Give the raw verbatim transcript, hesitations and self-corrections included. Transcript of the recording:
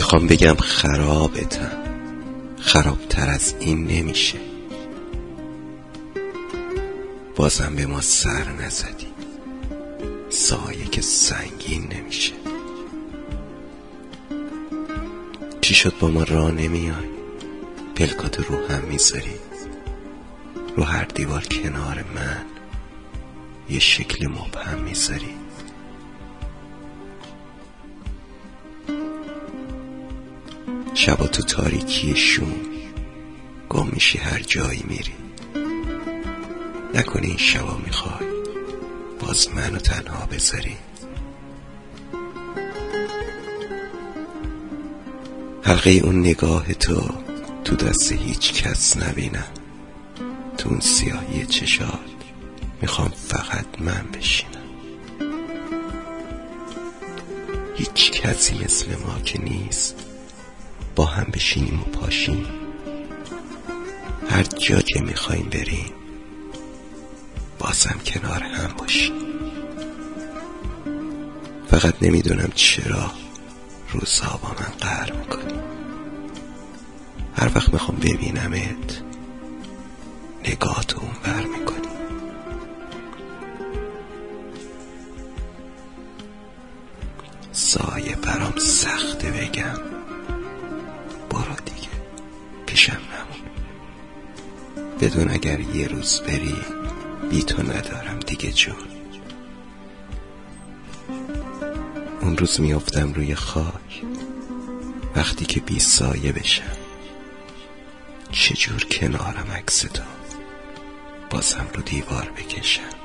میخوام بگم خرابتم، خرابتر از این نمیشه. بازم به ما سر نزدی، سایه که سنگین نمیشه. چی شد با ما راه نمیای؟ پلکاتو رو هم میذاری، رو هر دیوار کنار من یه شکل مبهم میذاری. شبا تو تاریکی شوم گم میشی هر جایی میری. نکنه این شبا میخوای باز منو تنها بذاری. حلقه اون نگاه تو تو دست هیچ کس نبینم. تو اون سیاهی چشات میخوام فقط من بشینم. هیچ کسی مثل ما که نیست با هم بشینیم و پاشیم. هر جا که میخوایم بریم بازم کنار هم باشیم. فقط نمیدونم چرا روزها با من قهر میکنی. هر وقت میخوام ببینمت نگاهتو اون بر میکنی. سایه برام سخته بگم برو دیگه پیشم نمون. بدون اگر یه روز بری بی تو ندارم دیگه جون. اون روز میافتم روی خاک وقتی که بی سایه بشم. چجور کنارم عکس تو بازم رو دیوار بکشم.